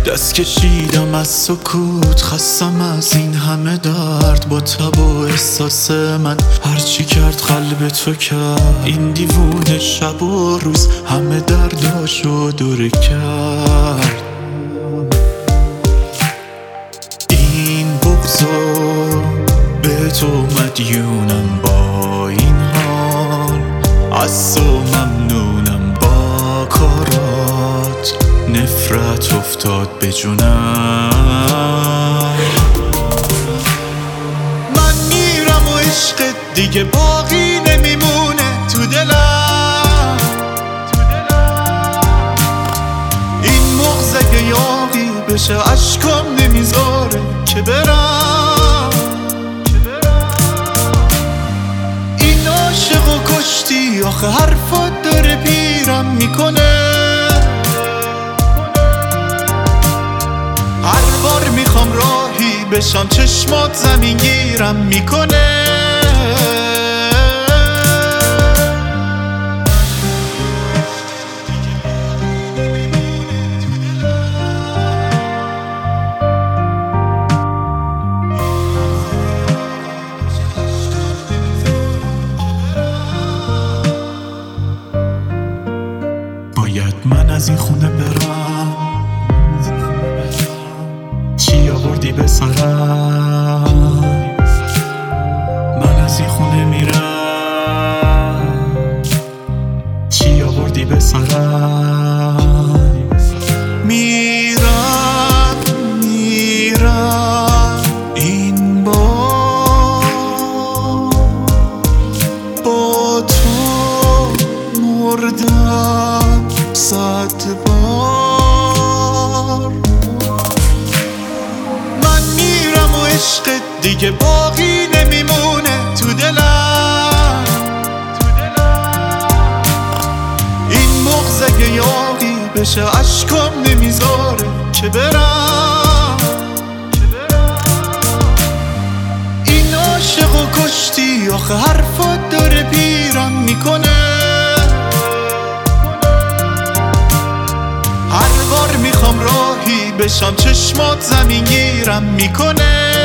دست کشیدم از سکوت، خستم از این همه درد. با تب و احساس من هرچی کرد قلب تو کرد. این دیوونه شب و روز همه درداشو دوره کرد. این بغضو به تو مدیونم، با این حال از تو ممنونم. با کارات نفرت افتاد به جونم. من میرم و عشقت دیگه باقی نمیمونه تو دلم. این مغز اگه یاقی بشه عشقم نمیذاره که برم. این عاشقو کشتی آخه حرفات داره پیرم میکنه. هر بار میخوام راهی بشم چشمات زمین گیرم میکنه. باید من از این خونه برم، چی آوردی به سرم؟ من از این خونه میرم، چی آوردی به سرم؟ میرم این بار با تو مردم 100 بار. من میرم و عشقت دیگه باقی نمیمونه تو دلم. این مغز اگه یاقی بشه عشقم نمیذاره که برم. این عاشقو کشتی آخه حرفات داره پیرم میکنه. هر بار میخوام راهی بشم چشمات زمین گیرم میکنه.